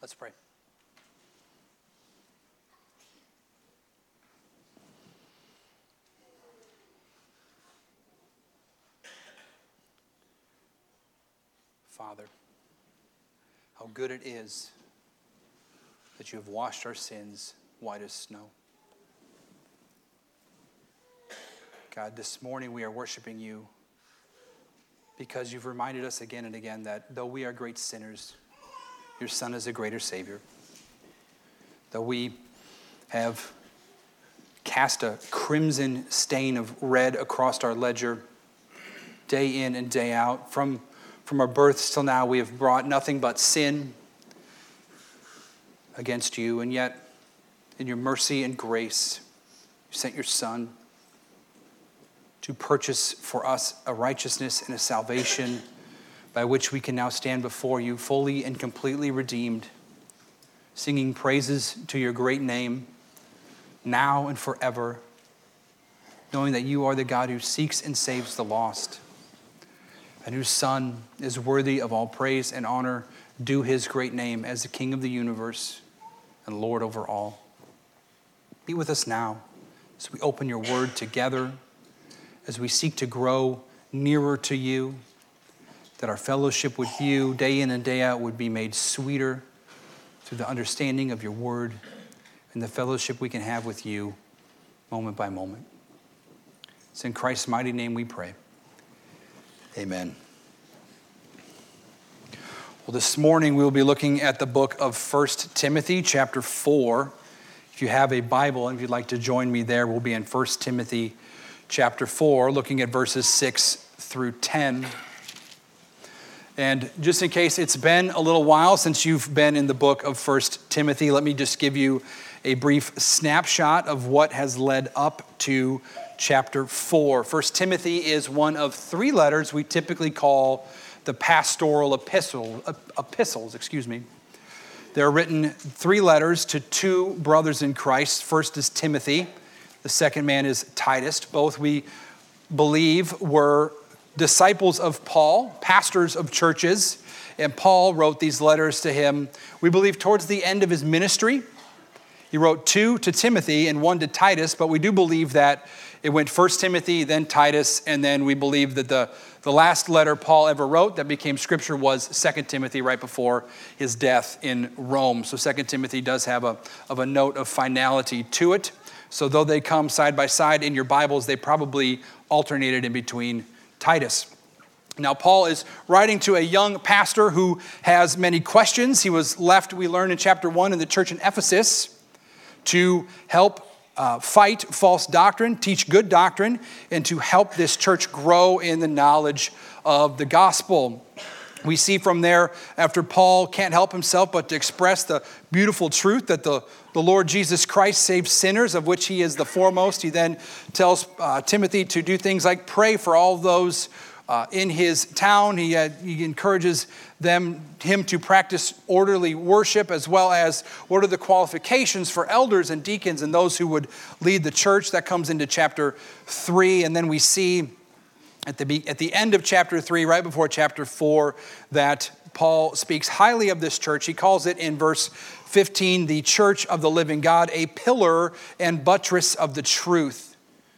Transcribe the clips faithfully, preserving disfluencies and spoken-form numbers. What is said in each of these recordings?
Let's pray. Father, how good it is that you have washed our sins white as snow. God, this morning we are worshiping you because you've reminded us again and again that though we are great sinners, your Son is a greater Savior. Though we have cast a crimson stain of red across our ledger day in and day out, from, from our births till now we have brought nothing but sin against you, and yet in your mercy and grace, you sent your Son to purchase for us a righteousness and a salvation by which we can now stand before you fully and completely redeemed, singing praises to your great name now and forever, knowing that you are the God who seeks and saves the lost, and whose Son is worthy of all praise and honor due his great name as the King of the universe and Lord over all. Be with us now as we open your word together, as we seek to grow nearer to you, that our fellowship with you day in and day out would be made sweeter through the understanding of your word and the fellowship we can have with you moment by moment. It's in Christ's mighty name we pray. Amen. Well, this morning we'll be looking at the book of First Timothy, chapter four. If you have a Bible and if you'd like to join me there, we'll be in First Timothy chapter four, looking at verses six through ten. And just in case it's been a little while since you've been in the book of First Timothy, let me just give you a brief snapshot of what has led up to chapter four. First Timothy is one of three letters we typically call the pastoral epistle, epistles, excuse me. They're written three letters to two brothers in Christ. First is Timothy. The second man is Titus. Both we believe were disciples of Paul, pastors of churches, and Paul wrote these letters to him, we believe, towards the end of his ministry. He wrote two to Timothy and one to Titus, but we do believe that it went first Timothy, then Titus, and then we believe that the, the last letter Paul ever wrote that became scripture was Second Timothy right before his death in Rome. So Second Timothy does have a, of a note of finality to it. So though they come side by side in your Bibles, they probably alternated in between Titus. Now, Paul is writing to a young pastor who has many questions. He was left, we learn in chapter one, in the church in Ephesus to help uh, fight false doctrine, teach good doctrine, and to help this church grow in the knowledge of the gospel. We see from there, after Paul can't help himself but to express the beautiful truth that the, the Lord Jesus Christ saves sinners, of which he is the foremost, he then tells uh, Timothy to do things like pray for all those uh, in his town. He, uh, he encourages them, him to practice orderly worship, as well as what are the qualifications for elders and deacons and those who would lead the church. That comes into chapter three, and then we see At the, at the end of chapter three, right before chapter four, that Paul speaks highly of this church. He calls it in verse fifteen, the church of the living God, a pillar and buttress of the truth.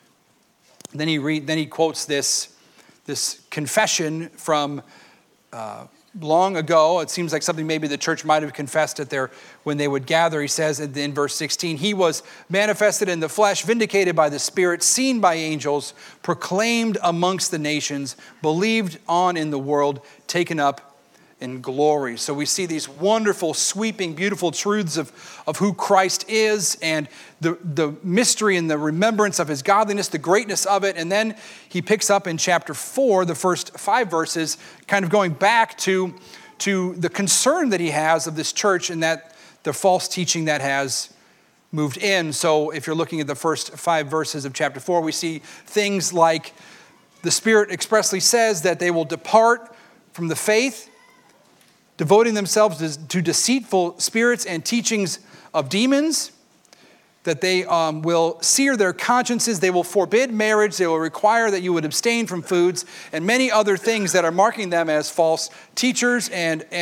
Then he read, then he quotes this, this confession from uh, long ago. It seems like something maybe the church might have confessed at their when they would gather. He says in verse sixteen, he was manifested in the flesh, vindicated by the Spirit, seen by angels, proclaimed amongst the nations, believed on in the world, taken up in glory. So we see these wonderful, sweeping, beautiful truths of, of who Christ is and the, the mystery and the remembrance of his godliness, the greatness of it. And then he picks up in chapter four, the first five verses, kind of going back to, to the concern that he has of this church and that the false teaching that has moved in. So if you're looking at the first five verses of chapter four, we see things like the Spirit expressly says that they will depart from the faith, devoting themselves to deceitful spirits and teachings of demons, that they um, will sear their consciences, they will forbid marriage, they will require that you would abstain from foods, and many other things that are marking them as false teachers and, and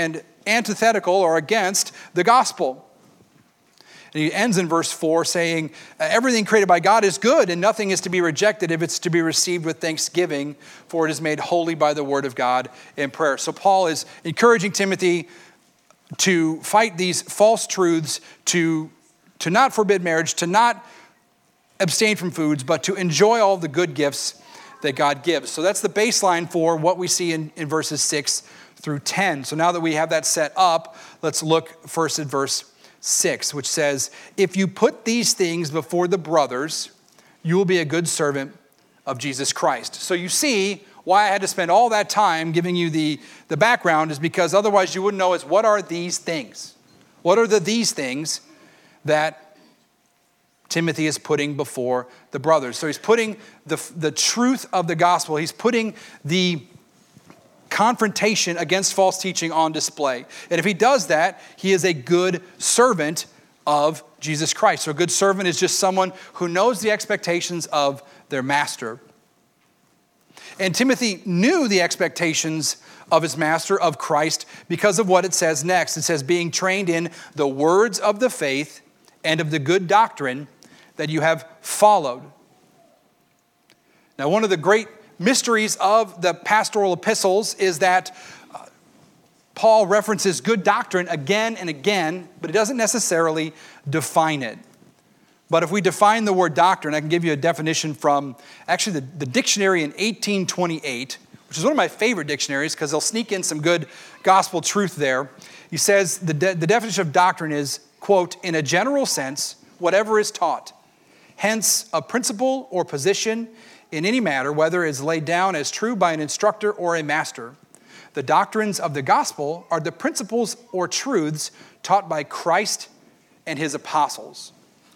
antithetical or against the gospel. And he ends in verse four saying, everything created by God is good, and nothing is to be rejected if it's to be received with thanksgiving, for it is made holy by the word of God in prayer. So Paul is encouraging Timothy to fight these false truths, to, to not forbid marriage, to not abstain from foods, but to enjoy all the good gifts that God gives. So that's the baseline for what we see in, in verses six through ten. So now that we have that set up, let's look first at verse six, which says, if you put these things before the brothers, you will be a good servant of Jesus Christ. So you see why I had to spend all that time giving you the, the background is because otherwise you wouldn't know is what are these things? What are the these things that Timothy is putting before the brothers? So he's putting the, the truth of the gospel, he's putting the confrontation against false teaching on display. And if he does that, he is a good servant of Jesus Christ. So a good servant is just someone who knows the expectations of their master. And Timothy knew the expectations of his master, of Christ, because of what it says next. It says, being trained in the words of the faith and of the good doctrine that you have followed. Now, one of the great mysteries of the pastoral epistles is that uh, Paul references good doctrine again and again, but it doesn't necessarily define it. But if we define the word doctrine, I can give you a definition from actually the, the dictionary in eighteen twenty-eight, which is one of my favorite dictionaries because they'll sneak in some good gospel truth there. He says the, de- the definition of doctrine is, quote, in a general sense, whatever is taught. Hence, a principle or position in any matter, whether it is laid down as true by an instructor or a master. The doctrines of the gospel are the principles or truths taught by Christ and his apostles.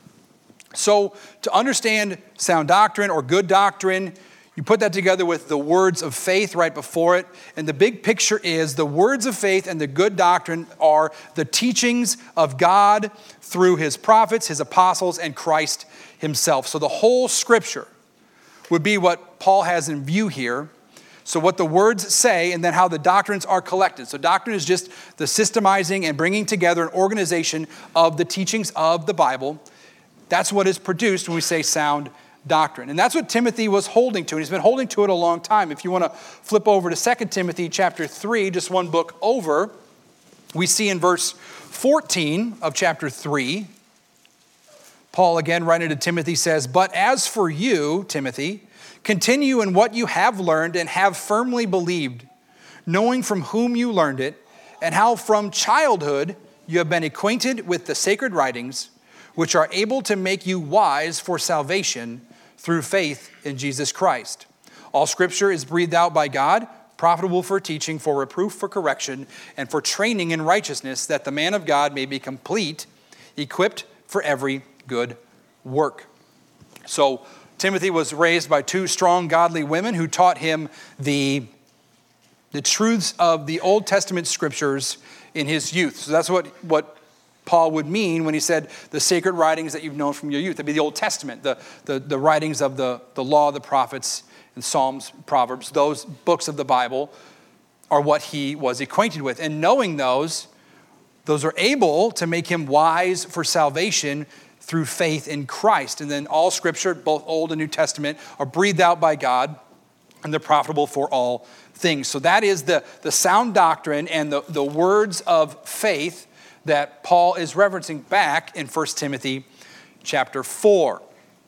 So to understand sound doctrine or good doctrine, you put that together with the words of faith right before it. And the big picture is the words of faith and the good doctrine are the teachings of God through his prophets, his apostles, and Christ himself. So the whole scripture would be what Paul has in view here. So what the words say and then how the doctrines are collected. So doctrine is just the systemizing and bringing together an organization of the teachings of the Bible. That's what is produced when we say sound doctrine. And that's what Timothy was holding to. And he's been holding to it a long time. If you want to flip over to Second Timothy chapter three, just one book over, we see in verse fourteen of chapter three, Paul, again, writing to Timothy, says, but as for you, Timothy, continue in what you have learned and have firmly believed, knowing from whom you learned it, and how from childhood you have been acquainted with the sacred writings, which are able to make you wise for salvation through faith in Jesus Christ. All scripture is breathed out by God, profitable for teaching, for reproof, for correction, and for training in righteousness, that the man of God may be complete, equipped for every good work. So Timothy was raised by two strong, godly women who taught him the, the truths of the Old Testament scriptures in his youth. So that's what, what Paul would mean when he said the sacred writings that you've known from your youth. That'd be the Old Testament, the, the, the writings of the, the law, the prophets, and Psalms, Proverbs. Those books of the Bible are what he was acquainted with. And knowing those, those are able to make him wise for salvation through faith in Christ. And then all scripture, both Old and New Testament, are breathed out by God, and they're profitable for all things. So that is the, the sound doctrine and the, the words of faith that Paul is referencing back in First Timothy chapter four.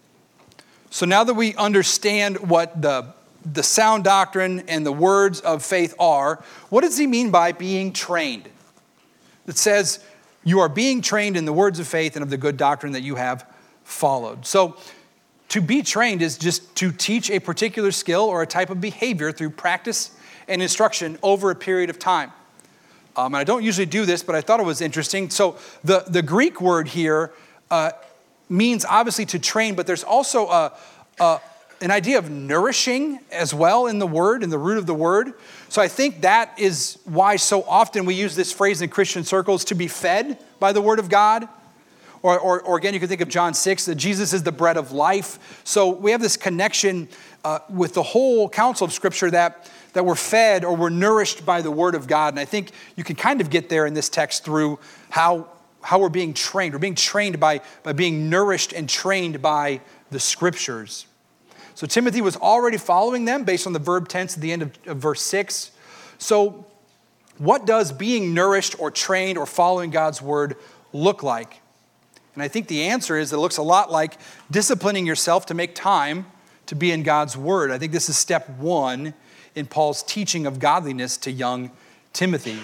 So now that we understand what the, the sound doctrine and the words of faith are, what does he mean by being trained? It says, you are being trained in the words of faith and of the good doctrine that you have followed. So to be trained is just to teach a particular skill or a type of behavior through practice and instruction over a period of time. Um, and I don't usually do this, but I thought it was interesting. So the, the Greek word here uh, means obviously to train, but there's also a, a, an idea of nourishing as well in the word, in the root of the word. So I think that is why so often we use this phrase in Christian circles, to be fed by the word of God, Or, or, or again, you can think of John six, that Jesus is the bread of life. So we have this connection uh, with the whole counsel of Scripture that, that we're fed or we're nourished by the Word of God. And I think you can kind of get there in this text through how, how we're being trained. We're being trained by, by being nourished and trained by the Scriptures. So Timothy was already following them based on the verb tense at the end of, of verse six. So what does being nourished or trained or following God's Word look like? And I think the answer is it looks a lot like disciplining yourself to make time to be in God's Word. I think this is step one in Paul's teaching of godliness to young Timothy.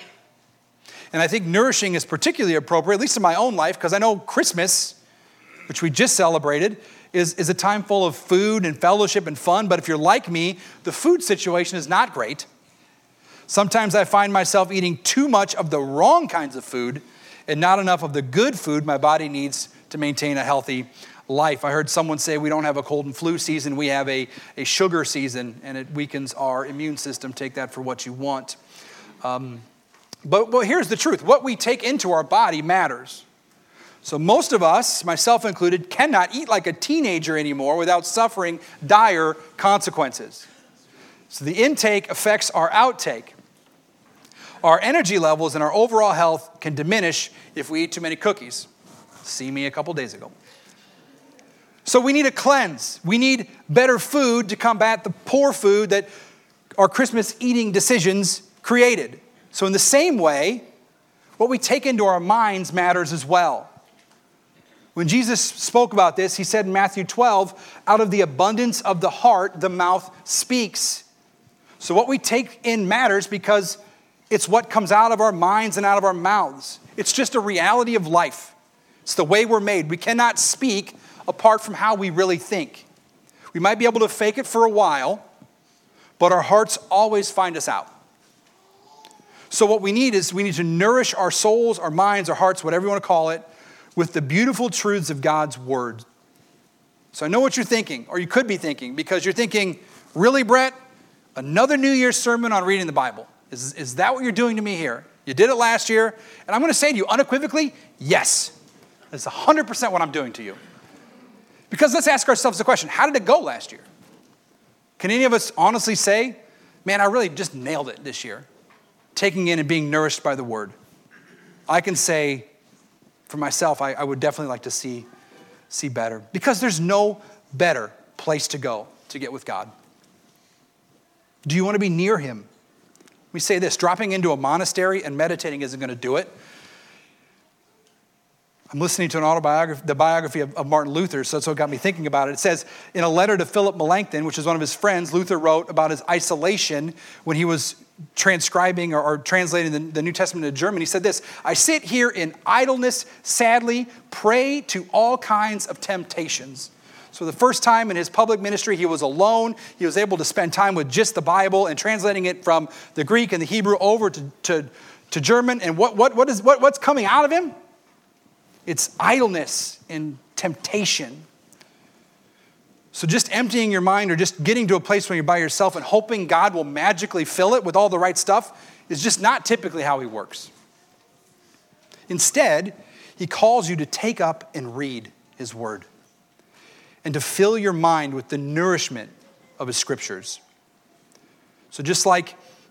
And I think nourishing is particularly appropriate, at least in my own life, because I know Christmas, which we just celebrated, is, is a time full of food and fellowship and fun. But if you're like me, the food situation is not great. Sometimes I find myself eating too much of the wrong kinds of food and not enough of the good food my body needs to maintain a healthy life. I heard someone say we don't have a cold and flu season, we have a, a sugar season, and it weakens our immune system. Take that for what you want. Um, but, but here's the truth. What we take into our body matters. So most of us, myself included, cannot eat like a teenager anymore without suffering dire consequences. So the intake affects our outtake. Our energy levels and our overall health can diminish if we eat too many cookies. See me a couple days ago. So we need a cleanse. We need better food to combat the poor food that our Christmas eating decisions created. So in the same way, what we take into our minds matters as well. When Jesus spoke about this, he said in Matthew twelve, out of the abundance of the heart, the mouth speaks. So what we take in matters because it's what comes out of our minds and out of our mouths. It's just a reality of life. It's the way we're made. We cannot speak apart from how we really think. We might be able to fake it for a while, but our hearts always find us out. So what we need is we need to nourish our souls, our minds, our hearts, whatever you want to call it, with the beautiful truths of God's Word. So I know what you're thinking, or you could be thinking, because you're thinking, really, Brett? Another New Year's sermon on reading the Bible. Is, is that what you're doing to me here? You did it last year, and I'm going to say to you unequivocally, yes. That's one hundred percent what I'm doing to you. Because let's ask ourselves the question, how did it go last year? Can any of us honestly say, man, I really just nailed it this year, taking in and being nourished by the Word? I can say, for myself, I, I would definitely like to see, see better. Because there's no better place to go to get with God. Do you want to be near Him? We say this, dropping into a monastery and meditating isn't going to do it. I'm listening to an autobiography, the biography of, of Martin Luther, so that's what got me thinking about it. It says, in a letter to Philip Melanchthon, which is one of his friends, Luther wrote about his isolation when he was transcribing or, or translating the, the New Testament into German. He said this, I sit here in idleness, sadly, prey to all kinds of temptations. So the first time in his public ministry, he was alone. He was able to spend time with just the Bible and translating it from the Greek and the Hebrew over to, to, to German. And what, what, what is, what, what's coming out of him? It's idleness and temptation. So just emptying your mind or just getting to a place where you're by yourself and hoping God will magically fill it with all the right stuff is just not typically how He works. Instead, He calls you to take up and read His Word and to fill your mind with the nourishment of His Scriptures. So just like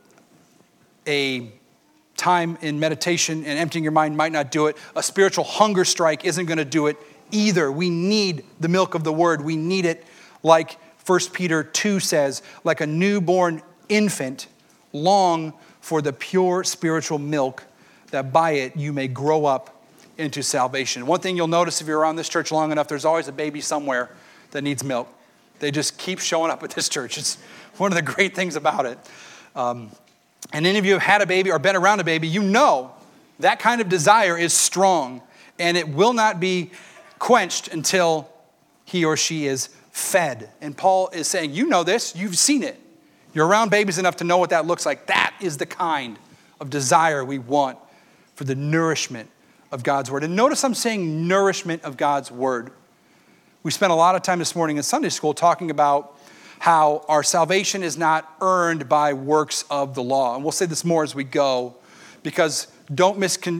a time in meditation and emptying your mind might not do it, a spiritual hunger strike isn't going to do it either. We need the milk of the Word. We need it, like First Peter two says, like a newborn infant, long for the pure spiritual milk, that by it you may grow up into salvation. One thing you'll notice if you're around this church long enough, there's always a baby somewhere that needs milk. They just keep showing up at this church. It's one of the great things about it. Um, and any of you have had a baby or been around a baby, you know that kind of desire is strong, and it will not be quenched until he or she is fed. And Paul is saying, you know this, you've seen it. You're around babies enough to know what that looks like. That is the kind of desire we want for the nourishment of God's Word. And notice I'm saying nourishment of God's Word. We spent a lot of time this morning in Sunday school talking about how our salvation is not earned by works of the law. And we'll say this more as we go, because don't miscon-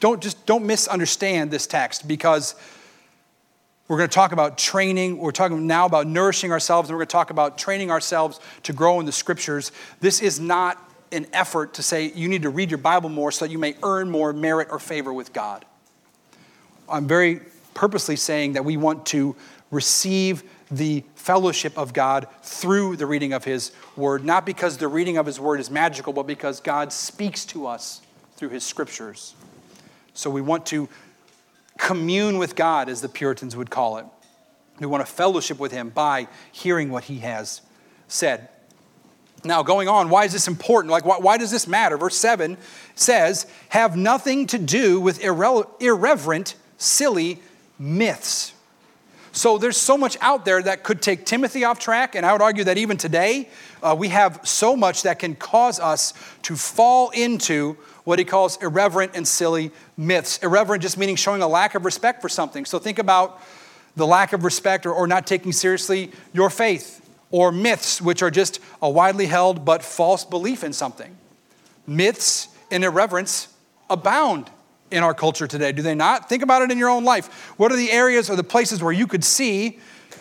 don't just don't misunderstand this text, because we're going to talk about training. We're talking now about nourishing ourselves, and we're going to talk about training ourselves to grow in the scriptures. This is not an effort to say you need to read your Bible more so that you may earn more merit or favor with God. I'm very purposely saying that we want to receive the fellowship of God through the reading of his word, not because the reading of his word is magical, but because God speaks to us through his scriptures. So we want to commune with God, as the Puritans would call it. We want to fellowship with him by hearing what he has said. Now, going on, why is this important? Like, why, why does this matter? Verse seven says, have nothing to do with irre- irreverent, silly myths. So there's so much out there that could take Timothy off track, and I would argue that even today, uh, we have so much that can cause us to fall into what he calls irreverent and silly myths. Irreverent just meaning showing a lack of respect for something. So think about the lack of respect or, or not taking seriously your faith, or myths, which are just a widely held but false belief in something. Myths and irreverence abound in our culture today, do they not? Think about it in your own life. What are the areas or the places where you could see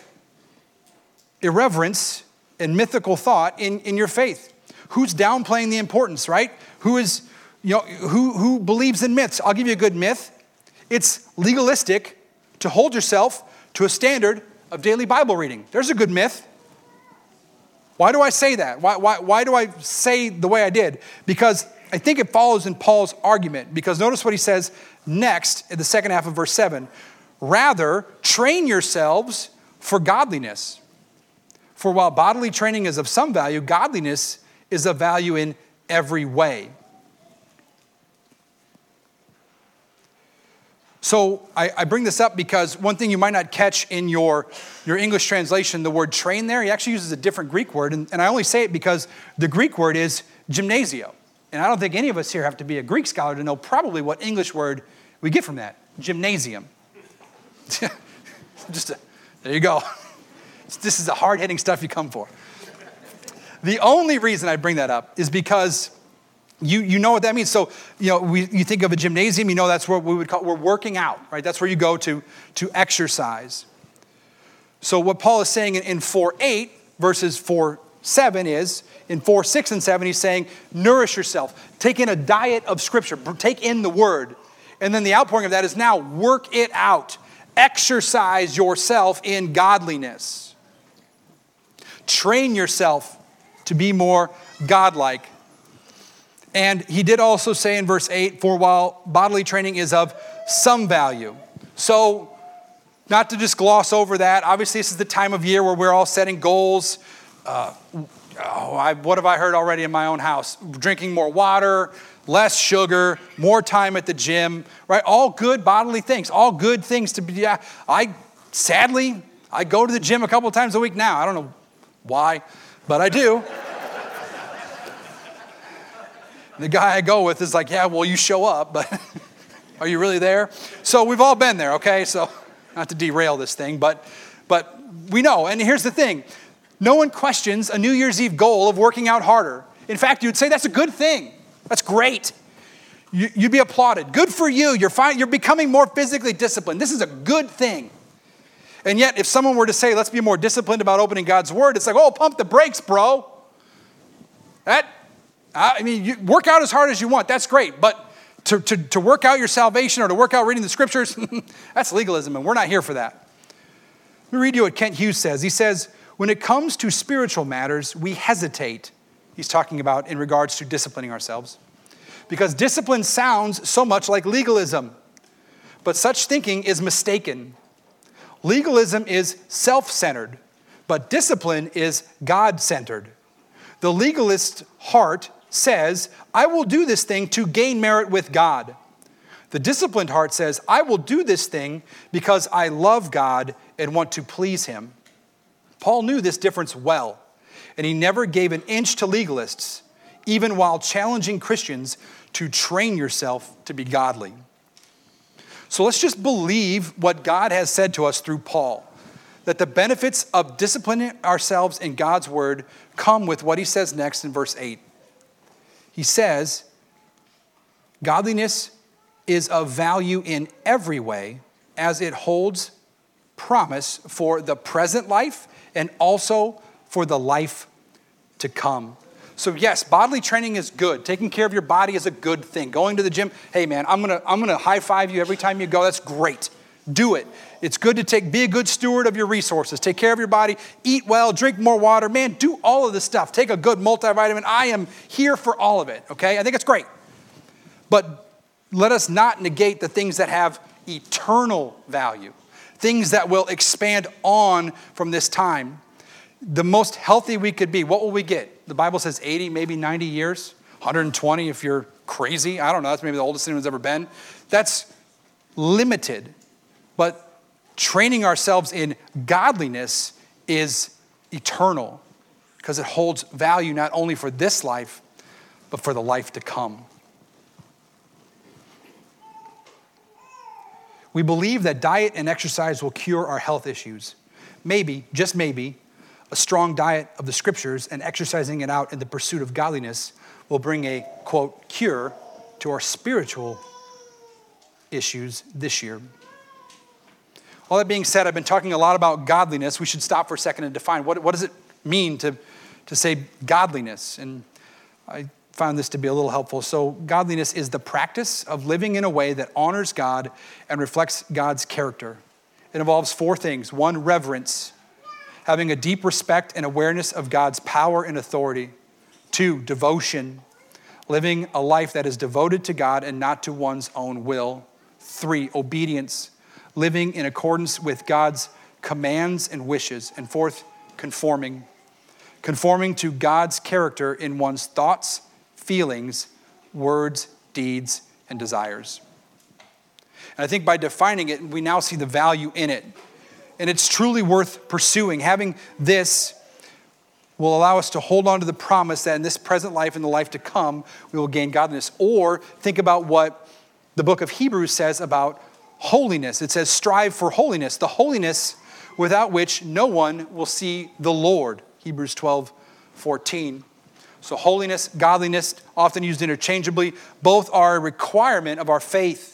irreverence and mythical thought in, in your faith? Who's downplaying the importance, right? Who is, you know, who, who believes in myths? I'll give you a good myth. It's legalistic to hold yourself to a standard of daily Bible reading. There's a good myth. Why do I say that? Why, why, why do I say the way I did? Because I think it follows in Paul's argument. Because notice what he says next in the second half of verse seven. Rather, train yourselves for godliness. For while bodily training is of some value, godliness is of value in every way. So I, I bring this up because one thing you might not catch in your, your English translation, the word train there, he actually uses a different Greek word. And, and I only say it because the Greek word is gymnasio. And I don't think any of us here have to be a Greek scholar to know probably what English word we get from that. Gymnasium. Just a, there you go. This is the hard-hitting stuff you come for. The only reason I bring that up is because You you know what that means. So, you know, we, you think of a gymnasium, you know that's what we would call, we're working out, right? That's where you go to, to exercise. So what Paul is saying in, in four eight verses four seven is, in four six and seven, he's saying, nourish yourself. Take in a diet of Scripture. Take in the Word. And then the outpouring of that is now work it out. Exercise yourself in godliness. Train yourself to be more godlike. And he did also say in verse eight, for while bodily training is of some value. So, not to just gloss over that, obviously this is the time of year where we're all setting goals. Uh, oh, I, what have I heard already in my own house? Drinking more water, less sugar, more time at the gym, right? All good bodily things, all good things to be. Yeah, I, sadly, I go to the gym a couple of times a week now. I don't know why, but I do. The guy I go with is like, yeah, well, you show up, but are you really there? So we've all been there, okay? So not to derail this thing, but but we know. And here's the thing. No one questions a New Year's Eve goal of working out harder. In fact, you'd say that's a good thing. That's great. You, you'd be applauded. Good for you. You're fine. You're becoming more physically disciplined. This is a good thing. And yet, if someone were to say, let's be more disciplined about opening God's word, it's like, oh, pump the brakes, bro. That... I mean, you work out as hard as you want. That's great. But to, to, to work out your salvation or to work out reading the scriptures, that's legalism, and we're not here for that. Let me read you what Kent Hughes says. He says, when it comes to spiritual matters, we hesitate. He's talking about in regards to disciplining ourselves. Because discipline sounds so much like legalism. But such thinking is mistaken. Legalism is self-centered, but discipline is God-centered. The legalist's heart says, I will do this thing to gain merit with God. The disciplined heart says, I will do this thing because I love God and want to please him. Paul knew this difference well, and he never gave an inch to legalists, even while challenging Christians to train yourself to be godly. So let's just believe what God has said to us through Paul, that the benefits of disciplining ourselves in God's word come with what he says next in verse eight. He says, godliness is of value in every way, as it holds promise for the present life and also for the life to come. So yes, bodily training is good. Taking care of your body is a good thing. Going to the gym, hey man, I'm gonna I'm gonna high five you every time you go. That's great. Do it. It's good to take be a good steward of your resources. Take care of your body. Eat well. Drink more water. Man, do all of this stuff. Take a good multivitamin. I am here for all of it. Okay, I think it's great. But let us not negate the things that have eternal value, things that will expand on from this time. The most healthy we could be, what will we get? The Bible says eighty, maybe ninety years, one hundred twenty if you're crazy. I don't know. That's maybe the oldest anyone's ever been. That's limited. But training ourselves in godliness is eternal because it holds value not only for this life, but for the life to come. We believe that diet and exercise will cure our health issues. Maybe, just maybe, a strong diet of the scriptures and exercising it out in the pursuit of godliness will bring a, quote, cure to our spiritual issues this year. All that being said, I've been talking a lot about godliness. We should stop for a second and define what, what does it mean to, to say godliness? And I found this to be a little helpful. So godliness is the practice of living in a way that honors God and reflects God's character. It involves four things. One, reverence, having a deep respect and awareness of God's power and authority. Two, devotion, living a life that is devoted to God and not to one's own will. Three, obedience, living in accordance with God's commands and wishes. And fourth, conforming, conforming to God's character in one's thoughts, feelings, words, deeds, and desires. And I think by defining it, we now see the value in it. And it's truly worth pursuing. Having this will allow us to hold on to the promise that in this present life and the life to come, we will gain godliness. Or think about what the book of Hebrews says about holiness. It says, strive for holiness, the holiness without which no one will see the Lord. Hebrews twelve fourteen. So holiness, godliness, often used interchangeably, both are a requirement of our faith.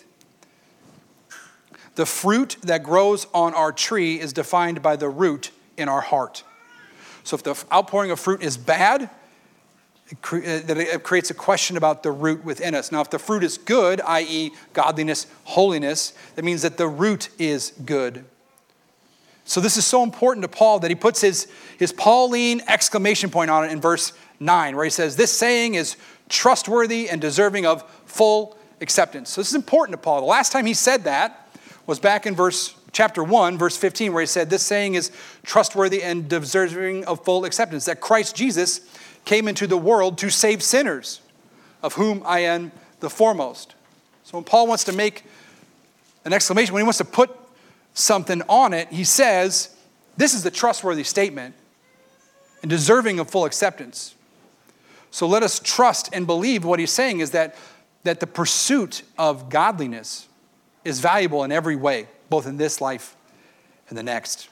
The fruit that grows on our tree is defined by the root in our heart. So if the outpouring of fruit is bad, it, cre- it creates a question about the root within us. Now, if the fruit is good, that is godliness, holiness, that means that the root is good. So this is so important to Paul that he puts his, his Pauline exclamation point on it in verse nine, where he says, this saying is trustworthy and deserving of full acceptance. So this is important to Paul. The last time he said that was back in verse chapter one, verse fifteen, where he said, this saying is trustworthy and deserving of full acceptance, that Christ Jesus came into the world to save sinners, of whom I am the foremost. So when Paul wants to make an exclamation, when he wants to put something on it, he says, this is the trustworthy statement and deserving of full acceptance. So let us trust and believe what he's saying is that, that the pursuit of godliness is valuable in every way, both in this life and the next.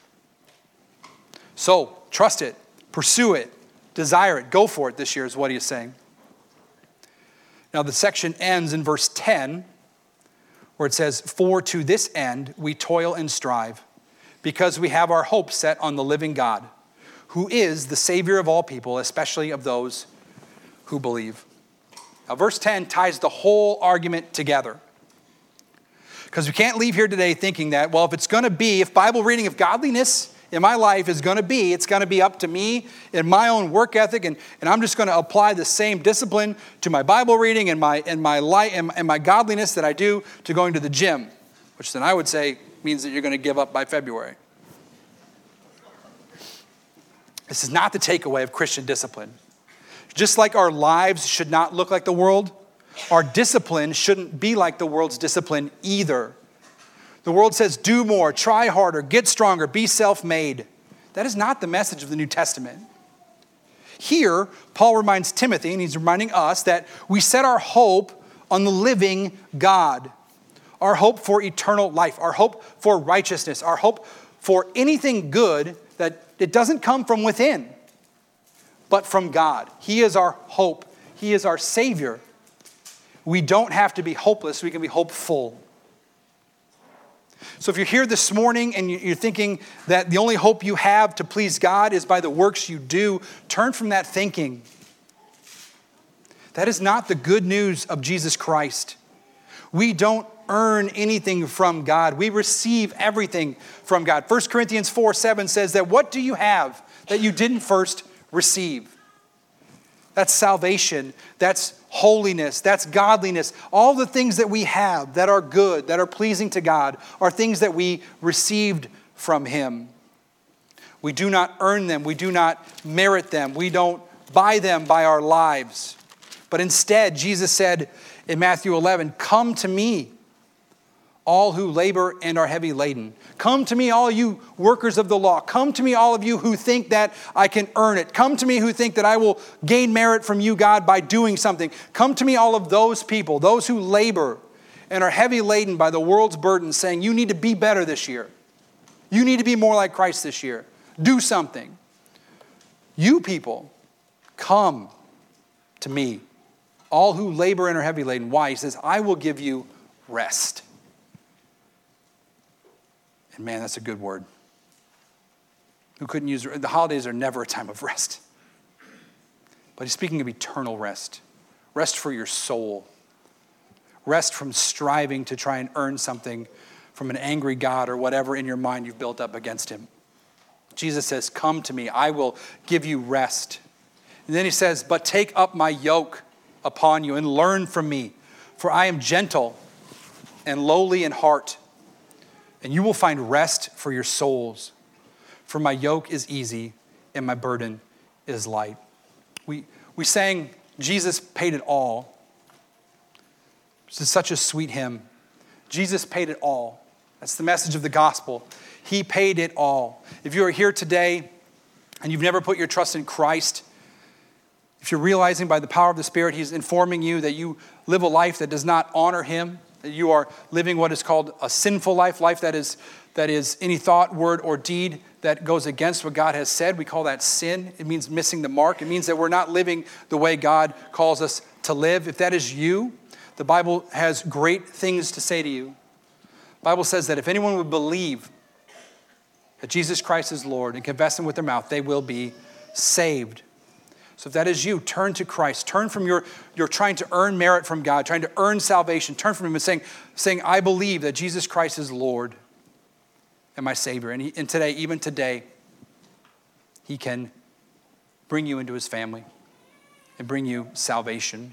So trust it, pursue it, desire it, go for it this year is what he is saying. Now the section ends in verse ten, where it says, for to this end we toil and strive, because we have our hope set on the living God, who is the Savior of all people, especially of those who believe. Now verse ten ties the whole argument together. Because we can't leave here today thinking that, well, if it's going to be, if Bible reading, if godliness in my life is going to be, it's going to be up to me and my own work ethic, and, and I'm just going to apply the same discipline to my Bible reading and my and my light and, and my godliness that I do to going to the gym, which then I would say means that you're going to give up by February. This is not the takeaway of Christian discipline. Just like our lives should not look like the world, our discipline shouldn't be like the world's discipline either. The world says, do more, try harder, get stronger, be self-made. That is not the message of the New Testament. Here, Paul reminds Timothy, and he's reminding us, that we set our hope on the living God. Our hope for eternal life, our hope for righteousness, our hope for anything good that it doesn't come from within, but from God. He is our hope. He is our Savior. we don't have to be hopeless, we can be hopeful. So if you're here this morning and you're thinking that the only hope you have to please God is by the works you do, turn from that thinking. That is not the good news of Jesus Christ. We don't earn anything from God. We receive everything from God. First Corinthians four seven says that what do you have that you didn't first receive? That's salvation. That's holiness. That's godliness. All the things that we have that are good, that are pleasing to God, are things that we received from Him. We do not earn them. We do not merit them. We don't buy them by our lives. But instead, Jesus said in Matthew eleven, "Come to me, all who labor and are heavy laden. Come to me, all you workers of the law. Come to me, all of you who think that I can earn it. Come to me who think that I will gain merit from you, God, by doing something. Come to me, all of those people, those who labor and are heavy laden by the world's burden, saying, you need to be better this year. You need to be more like Christ this year. Do something. You people, come to me, all who labor and are heavy laden." Why? He says, "I will give you rest." And man, that's a good word. Who couldn't use, the holidays are never a time of rest. But he's speaking of eternal rest. Rest for your soul. Rest from striving to try and earn something from an angry God or whatever in your mind you've built up against Him. Jesus says, "Come to me, I will give you rest." And then he says, "But take up my yoke upon you and learn from me, for I am gentle and lowly in heart, and you will find rest for your souls. For my yoke is easy and my burden is light." We, we sang, Jesus paid it all. This is such a sweet hymn. Jesus paid it all. That's the message of the gospel. He paid it all. If you are here today and you've never put your trust in Christ, if you're realizing by the power of the Spirit, He's informing you that you live a life that does not honor Him, that you are living what is called a sinful life, life that is that is any thought, word, or deed that goes against what God has said. We call that sin. It means missing the mark. It means that we're not living the way God calls us to live. If that is you, the Bible has great things to say to you. The Bible says that if anyone would believe that Jesus Christ is Lord and confess Him with their mouth, they will be saved. So if that is you, turn to Christ. Turn from your, your trying to earn merit from God, trying to earn salvation. Turn from Him and saying, saying I believe that Jesus Christ is Lord and my Savior. And, he, and today, even today, He can bring you into His family and bring you salvation.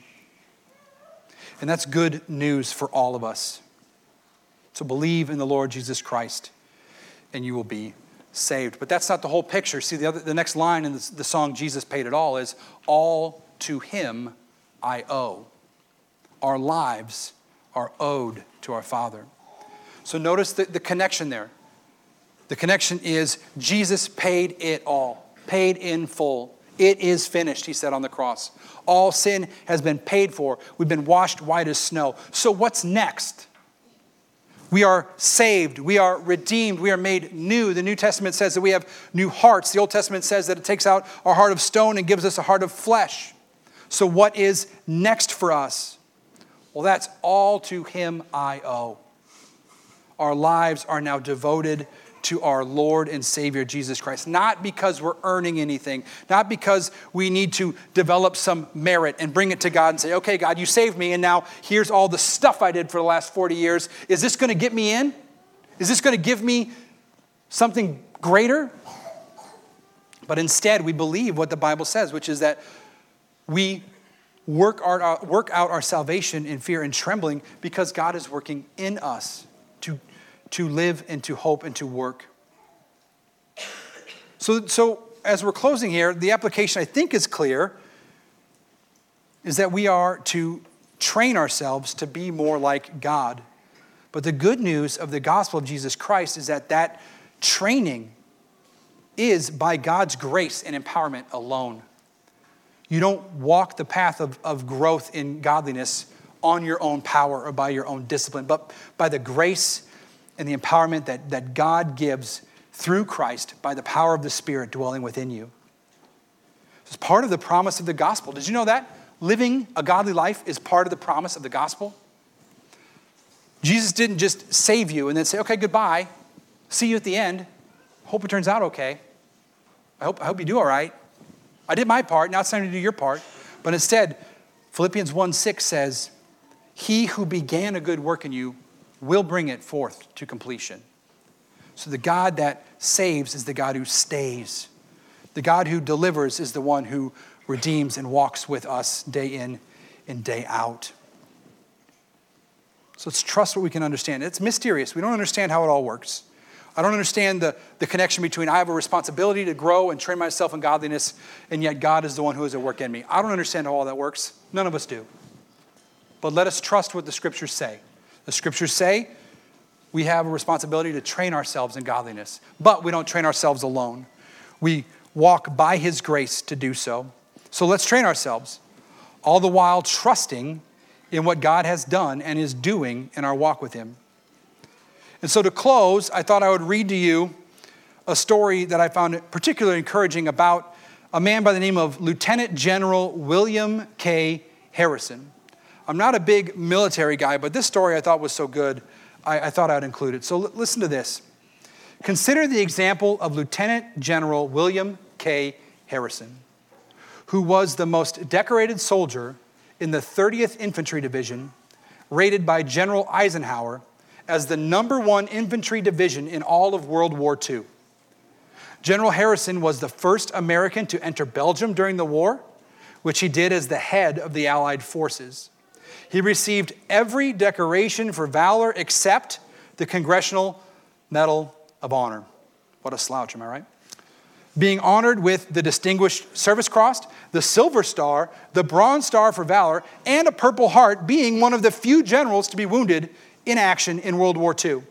And that's good news for all of us. So believe in the Lord Jesus Christ and you will be saved. But that's not the whole picture. See, the other, the next line in the, the song, Jesus Paid It All, is all to Him I owe. Our lives are owed to our Father. So notice the, the connection there. The connection is Jesus paid it all, paid in full. It is finished, He said on the cross. All sin has been paid for. We've been washed white as snow. So what's next? We are saved. We are redeemed. We are made new. The New Testament says that we have new hearts. The Old Testament says that it takes out our heart of stone and gives us a heart of flesh. So what is next for us? Well, that's all to Him I owe. Our lives are now devoted to our Lord and Savior, Jesus Christ. Not because we're earning anything. Not because we need to develop some merit and bring it to God and say, okay, God, you saved me, and now here's all the stuff I did for the last forty years. Is this going to get me in? Is this going to give me something greater? But instead, we believe what the Bible says, which is that we work our, work out our salvation in fear and trembling because God is working in us to to live and to hope and to work. So, so as we're closing here, the application I think is clear, is that we are to train ourselves to be more like God. But the good news of the gospel of Jesus Christ is that that training is by God's grace and empowerment alone. You don't walk the path of, of growth in godliness on your own power or by your own discipline, but by the grace and the empowerment that, that God gives through Christ by the power of the Spirit dwelling within you. It's part of the promise of the gospel. Did you know that? living a godly life is part of the promise of the gospel. Jesus didn't just save you and then say, okay, goodbye. See you at the end. Hope it turns out okay. I hope, I hope you do all right. I did my part. Now it's time to do your part. But instead, Philippians one six says, he who began a good work in you will bring it forth to completion. So the God that saves is the God who stays. The God who delivers is the one who redeems and walks with us day in and day out. So let's trust what we can understand. It's mysterious. We don't understand how it all works. I don't understand the, the connection between I have a responsibility to grow and train myself in godliness, and yet God is the one who is at work in me. I don't understand how all that works. None of us do. But let us trust what the scriptures say. The scriptures say we have a responsibility to train ourselves in godliness, but we don't train ourselves alone. We walk by his grace to do so. So let's train ourselves, all the while trusting in what God has done and is doing in our walk with him. And so to close, I thought I would read to you a story that I found particularly encouraging about a man by the name of Lieutenant General William K. Harrison. I'm not a big military guy, but this story I thought was so good, I, I thought I'd include it. So l- listen to this. Consider the example of Lieutenant General William K. Harrison, who was the most decorated soldier in the thirtieth Infantry Division, rated by General Eisenhower as the number one infantry division in all of World War Two. General Harrison was the first American to enter Belgium during the war, which he did as the head of the Allied forces. He received every decoration for valor except the Congressional Medal of Honor. What a slouch, am I right? Being honored with the Distinguished Service Cross, the Silver Star, the Bronze Star for Valor, and a Purple Heart, being one of the few generals to be wounded in action in World War Two.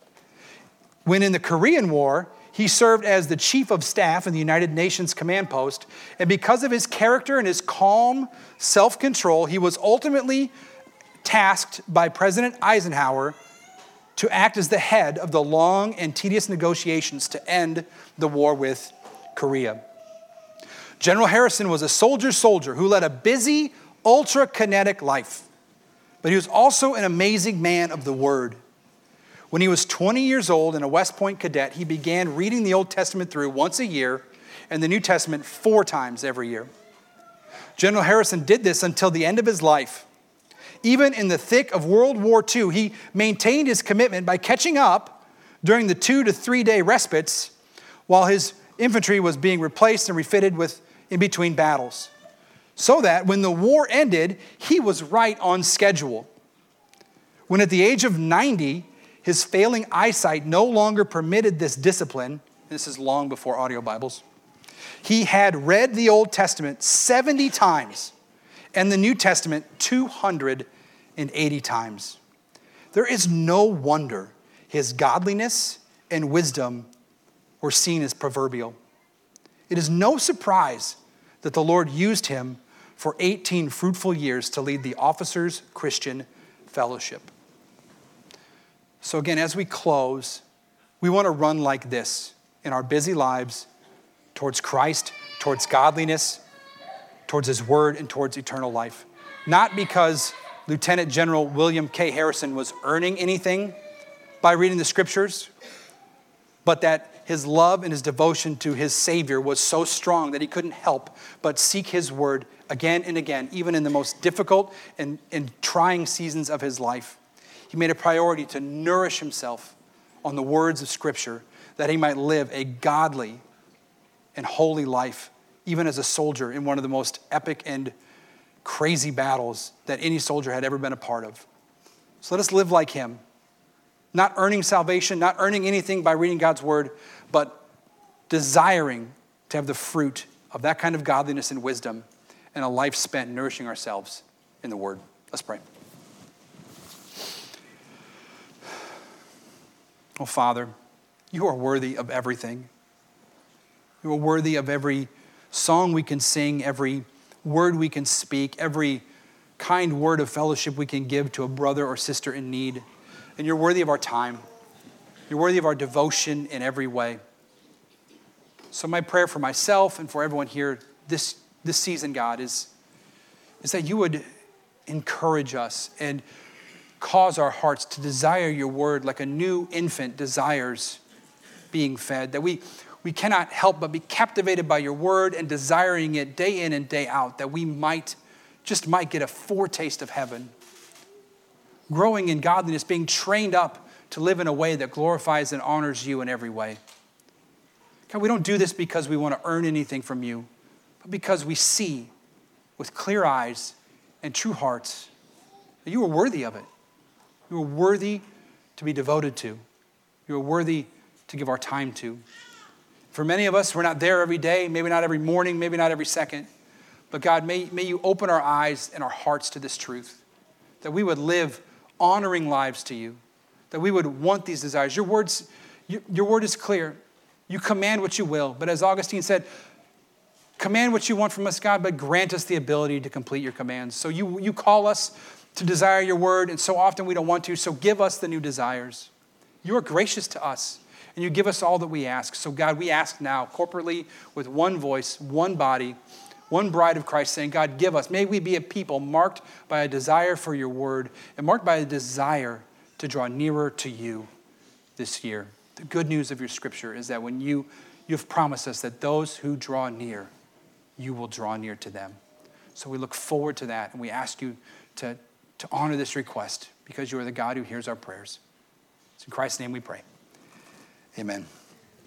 When in the Korean War, he served as the Chief of Staff in the United Nations Command Post, and because of his character and his calm self-control, he was ultimately tasked by President Eisenhower to act as the head of the long and tedious negotiations to end the war with Korea. General Harrison was a soldier's soldier who led a busy, ultra-kinetic life, but he was also an amazing man of the word. When he was twenty years old and a West Point cadet, he began reading the Old Testament through once a year and the New Testament four times every year. General Harrison did this until the end of his life. Even in the thick of World War Two, he maintained his commitment by catching up during the two to three day respites while his infantry was being replaced and refitted with in between battles. So that when the war ended, he was right on schedule. When at the age of ninety, his failing eyesight no longer permitted this discipline, this is long before audio Bibles, he had read the Old Testament seventy times and the New Testament two hundred eighty times. There is no wonder his godliness and wisdom were seen as proverbial. It is no surprise that the Lord used him for eighteen fruitful years to lead the Officers Christian Fellowship. So again, as we close, we want to run like this in our busy lives towards Christ, towards godliness, towards his word, and towards eternal life. Not because Lieutenant General William K. Harrison was earning anything by reading the scriptures, but that his love and his devotion to his Savior was so strong that he couldn't help but seek his word again and again, even in the most difficult and, and trying seasons of his life. He made a priority to nourish himself on the words of Scripture that he might live a godly and holy life, even as a soldier in one of the most epic and crazy battles that any soldier had ever been a part of. So let us live like him, not earning salvation, not earning anything by reading God's word, but desiring to have the fruit of that kind of godliness and wisdom and a life spent nourishing ourselves in the word. Let's pray. Oh, Father, you are worthy of everything. You are worthy of every song we can sing, every word we can speak, every kind word of fellowship we can give to a brother or sister in need. And you're worthy of our time. You're worthy of our devotion in every way. So my prayer for myself and for everyone here this, this season, God, is is that you would encourage us and cause our hearts to desire your word like a new infant desires being fed, that we, we cannot help but be captivated by your word and desiring it day in and day out, that we might, just might get a foretaste of heaven, growing in godliness, being trained up to live in a way that glorifies and honors you in every way. God, we don't do this because we want to earn anything from you, but because we see with clear eyes and true hearts that you are worthy of it. You are worthy to be devoted to. You are worthy to give our time to. For many of us, we're not there every day, maybe not every morning, maybe not every second. But God, may, may you open our eyes and our hearts to this truth, that we would live honoring lives to you, that we would want these desires. Your words, your, your word is clear. You command what you will. But as Augustine said, command what you want from us, God, but grant us the ability to complete your commands. So you, you call us to desire your word, and so often we don't want to, so give us the new desires. You are gracious to us, and you give us all that we ask. So God, we ask now corporately with one voice, one body, one bride of Christ, saying, God, give us. May we be a people marked by a desire for your word and marked by a desire to draw nearer to you this year. The good news of your scripture is that when you, you've promised us that those who draw near, you will draw near to them. So we look forward to that, and we ask you to, to honor this request because you are the God who hears our prayers. It's in Christ's name we pray. Amen.